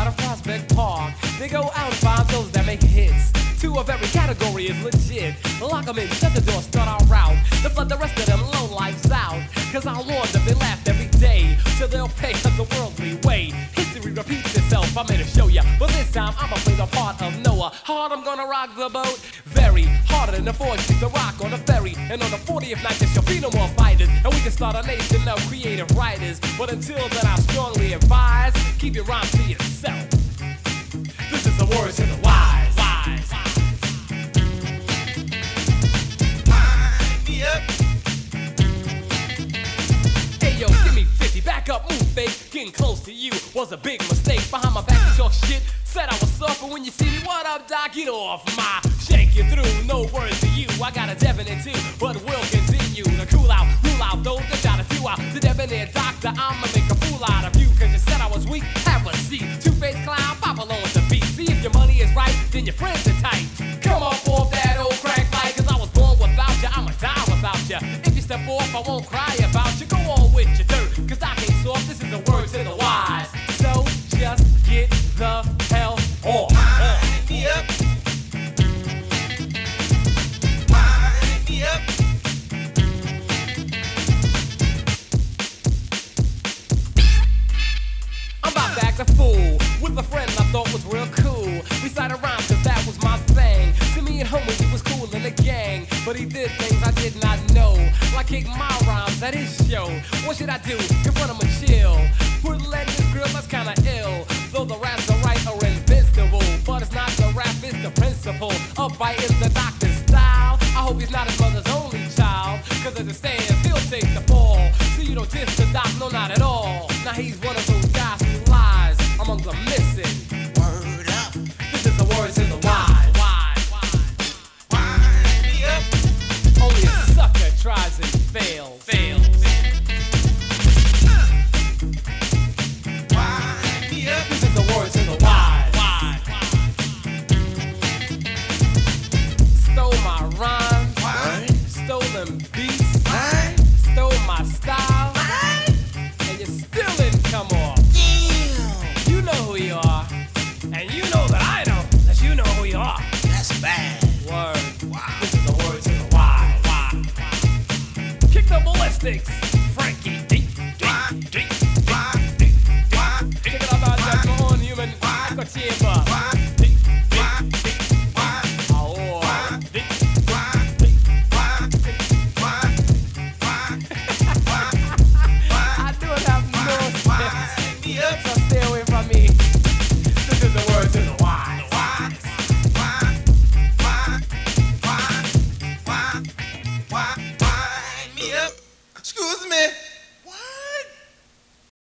of Prospect Park. They go out and find those that make hits. Two of every category is legit. Lock 'em in, shut the door, start our route. To flood the rest of them low lifes out. Cause I warn them, they laugh every day. So they'll pay us the worldly way. History repeats itself, I'm here to show ya. But this time, I'ma play the part of Noah. Hard, I'm gonna rock the boat. Very harder than the force used to rock on the ferry. And on the 40th night, there shall be no more fighters. And we can start a nation of creative writers. But until then, I strongly advise, keep your rhymes to yourself. This is the words of the wise. Wise. Wind me up. Hey yo, give me 50, back up, move fake. Getting close to you was a big mistake. Behind my back, you talk shit. Said I was soft, but when you see me, what up, doc? Get off my shake you through. No words to you. I got a definite too, but we'll continue to cool out, rule out those that try to do out. The debonair doctor, I'ma make a fool out of you. Cause you said I was weak, have a seat. Two-faced clown, pop along with the beat. See if your money is right, then your friends are tight. Come up off that old crack light, cause I was born without you, I'ma die without you. If you step off, I won't cry about you. Go on with your dirt, cause I can't soft. This is the words of the wise. So just get the hell off. Wind me up. Wind me up. I'm about to act a fool with a friend I thought was real cool. We started rhymes cause that was my thing. To me and Homer, he was cool in the gang, but he did things I did not know, like kick my rhymes at his show. What should I do? Confront him and chill. Put lead in his grill, that's kinda ill. Though the raps are right or invincible, but it's not the rap, it's the principle. A bite in the doctor's style. I hope he's not his mother's only child, cause as it stands, he'll take the fall. So you don't diss the doc, no, not at all. Now he's one of those guys who lies among the missing. Word up. This is the words in the wise. Wind me up. Only a sucker tries and fails. Wind me up. This is the words in the wise. Stole my rhymes, Wind. stole them beats, Wind. stole my style, and you still didn't come off. Damn. You know who you are, and you know that I know that you know who you are. That's bad. Word. Wow. This is the words in the wise. Kick the ballistics, Frankie. Wind. Kick Wind. Wind. it up out that on human echo chamber. Wind. I don't have no sense, Wind me up. so stay away from me. This is the words of the wise. Wind me up. Excuse me.